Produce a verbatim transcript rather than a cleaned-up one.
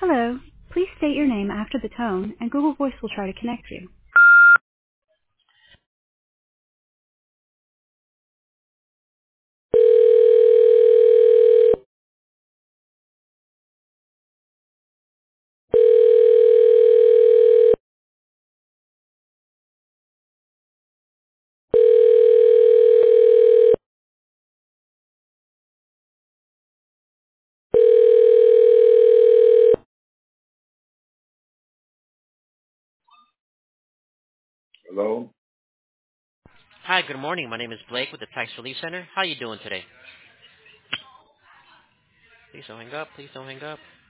Hello. Please state your name after the tone, and Google Voice will try to connect you. Hello? Hi, good morning. My name is Blake with the Tax Relief Center. How are you doing today? Please don't hang up. Please don't hang up.